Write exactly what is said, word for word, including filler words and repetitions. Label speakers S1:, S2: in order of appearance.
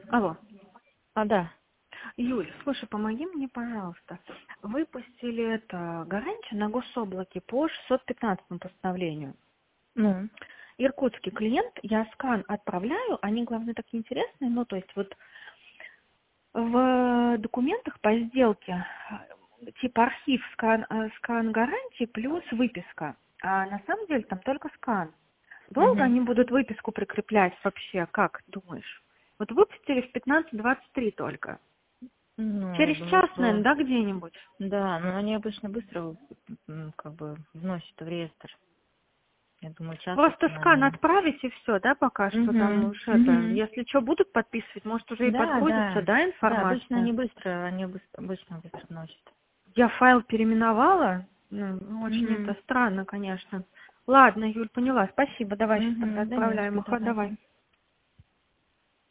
S1: Алло.
S2: А, да.
S1: Юль, слушай, помоги мне, пожалуйста. Выпустили это гарантию на гособлаке по шестьсот пятнадцатому постановлению.
S2: Ну,
S1: Иркутский клиент, я скан отправляю, они, главное, такие интересные, ну, то есть вот в документах по сделке э, типа архив скан, э, скан гарантии плюс выписка, а на самом деле там только скан. Долго
S2: угу.
S1: они будут выписку прикреплять вообще, как думаешь? Вот выпустили в пятнадцать двадцать три только.
S2: Ну, я
S1: Через
S2: думаю,
S1: час, наверное,
S2: что...
S1: да, где-нибудь?
S2: Да, но они обычно быстро м, как бы вносят в реестр. Я думаю, час
S1: Просто
S2: это,
S1: скан
S2: наверное...
S1: отправить и все, да, пока что там
S2: Угу,
S1: уж это.
S2: угу.
S1: Если что, будут подписывать, может, уже и
S2: Да,
S1: подгрузится,
S2: да.
S1: да,
S2: Да, обычно
S1: информация?
S2: они быстро, они быстро, обычно быстро вносят.
S1: Я файл переименовала. Ну, очень
S2: Угу.
S1: это странно, конечно. Ладно, Юль, поняла. Спасибо. Давай сейчас тогда
S2: Угу. Да не за
S1: отправляем
S2: что,
S1: их. А,
S2: давай.
S1: давай.